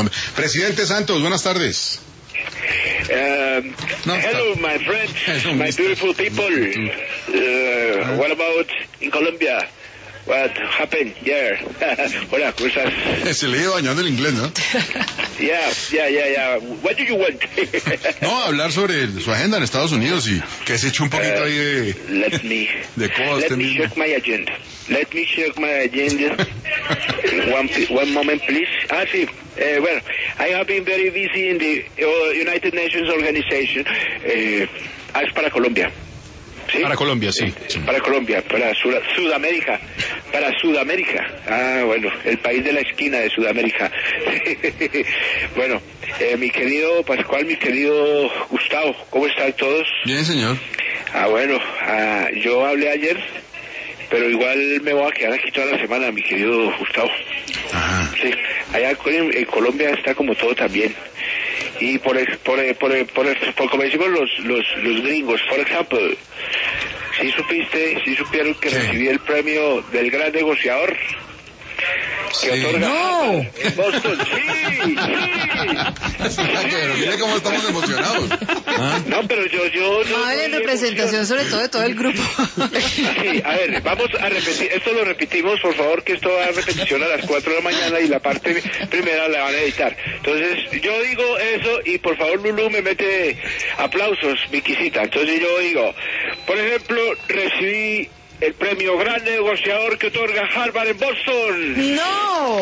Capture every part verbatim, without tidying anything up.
Colombia. Presidente Santos, buenas tardes. Uh, no, hello, my friends, my beautiful people. Uh, what about in Colombia? What happened? Yeah. Hola, ¿cómo estás? Se le iba bañando el inglés, ¿no? Yeah, yeah, yeah, yeah. What do you want? No, hablar sobre su agenda en Estados Unidos y que se eche un poquito uh, ahí de... Let me... de cosas. Let me check my agenda. Let me check my agenda. one, one moment, please. Ah, sí. Uh, well, I have been very busy in the uh, United Nations Organization. Uh, ah, es para Colombia. ¿Sí? Para Colombia, sí. sí. Para Colombia, para Sud Sudamérica, para Sudamérica. Ah, bueno, el país de la esquina de Sudamérica. Bueno, eh, mi querido Pascual, mi querido Gustavo, ¿cómo están todos? Bien, señor. Ah, bueno, ah, yo hablé ayer, pero igual me voy a quedar aquí toda la semana, mi querido Gustavo. Ajá. Sí, allá en, en Colombia está como todo también. Y por, por, por, por, por como decimos los, los, los gringos, por ejemplo, si supiste, si supieron que ¿Qué? recibí el premio del gran negociador que Sí. otorga No. en Boston. Sí, sí. Pero mire cómo estamos emocionados. ¿Ah? No, pero yo, yo no. Mabel, en no, representación sobre todo de todo el grupo. Sí, a ver, vamos a repetir, esto lo repetimos, por favor, que esto va a repetición a las cuatro de la mañana y la parte primera la van a editar. Entonces, yo digo eso y por favor, Lulú me mete aplausos, Viquisita. Entonces yo digo, por ejemplo, recibí el premio Gran Negociador que otorga Harvard en Boston. No.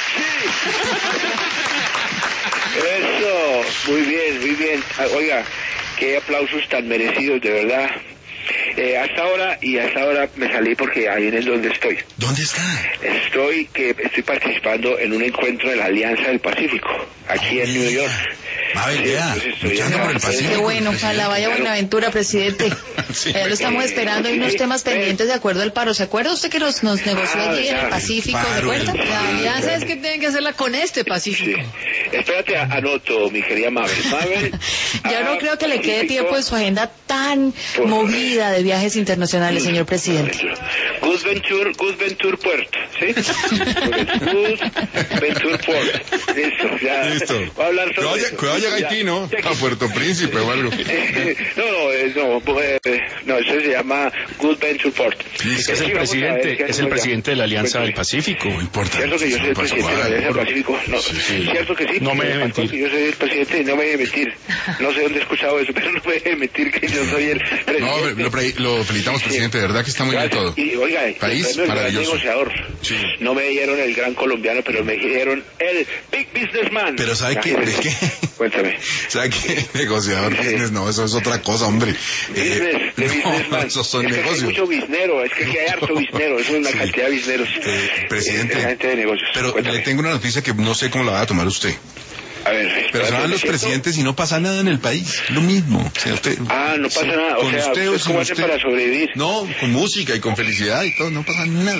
Eso, muy bien, muy bien. Oiga, qué aplausos tan merecidos, de verdad. Eh, hasta ahora, y hasta ahora me salí porque ahí es donde estoy. ¿Dónde está? Estoy, que estoy participando en un encuentro de la Alianza del Pacífico, aquí Oh, en New York. Mabel, Sí, vea, entonces estoy luchando acá. por el Pacífico. Qué bueno, ojalá vaya Buenaventura, presidente. Sí. Ya lo estamos esperando. Hay unos temas pendientes de acuerdo al paro. ¿Se acuerda usted que nos, nos negoció Ah, allí en el ya. Pacífico? ¿Se Paro, acuerda? el La paro. alianza es que tienen que hacerla con este Sí. Pacífico. Espérate, a- anoto, mi querida Mabel. Mabel Ya no ah, creo que le quede Pacífico. tiempo en su agenda tan Por- movida de viajes internacionales, señor presidente. Good Venture, Good Venture Puerto, ¿sí? Good Venture Port. Listo, ya. Listo. Voy a hablar sobre Cuidado, eso. cuidado llega Ya. Haití, ¿no? Ya. A Puerto Príncipe o algo. No, no, eh, no, eh, no, eso se llama Good Venture Port. Listo. Es Sí, el vamos a ver presidente, qué es el hacemos ya. presidente de la Alianza del Pacífico. No importa. ¿Cierto que yo soy el presidente de la Alianza del Pacífico? No, Sí, sí. ¿cierto que sí? No me debe Pascual, mentir. que Yo soy el presidente y no me debe mentir. No sé dónde he escuchado eso, pero no me debe mentir que yo soy el presidente. No, lo, pre- lo felicitamos, presidente, de verdad que está muy bien todo. Y oiga, País el premio del gran maravilloso. negociador. Sí. No me dieron el gran colombiano, pero me dieron el big businessman. Pero ¿sabe qué? ¿De qué? Cuéntame. ¿Sabe qué? Negociador, Sí. business, no, eso es otra cosa, hombre. Business, de no, businessman. esos son es que negocios. hay mucho biznero, es que aquí hay harto biznero, es una Sí. cantidad de bizneros. Eh, presidente, Eh, gente de negocios. pero Cuéntame. le tengo una noticia que no sé cómo la va a tomar usted. A ver, Pero espérate, se van ¿me los siento? presidentes y no pasa nada en el país. Lo mismo. O sea, usted, Ah, no pasa sí, nada. O con sea, usted o ¿ustedes sin cómo hacen usted. para sobrevivir? No, con música y con felicidad y todo, no pasa nada.